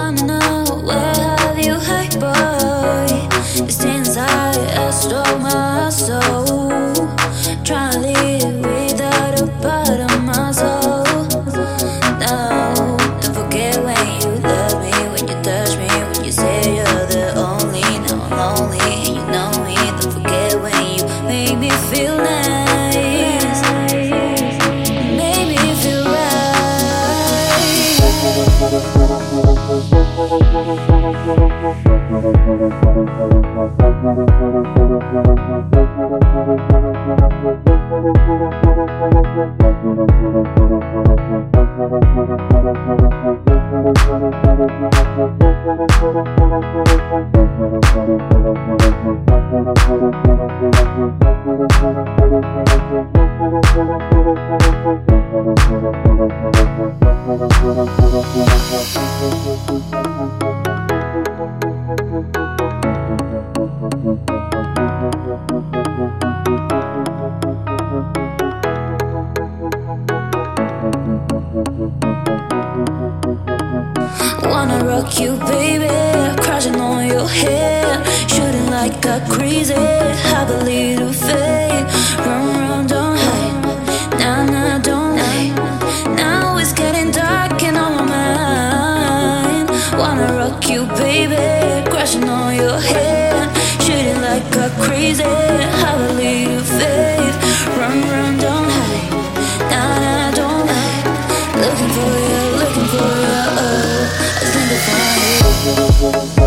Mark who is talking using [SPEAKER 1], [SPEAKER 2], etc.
[SPEAKER 1] wanna know where have you hid, boy? It's inside, I stole my soul. Trying to live without a part of my soul. No, don't forget when you love me, when you touch me, when you say you're the only. Now I'm lonely and you know me. Don't forget when you make me feel nice, make me feel wanna rock you, baby, crashing on your head, shooting like a crazy. Have a little faith, run, don't hide. Nah, don't hide. Now it's getting dark and on my mind. Wanna rock you, baby, crashing on your head, shooting like a crazy. Have a little faith, run, don't hide. Nah, don't hide. Looking for you, I think I find you.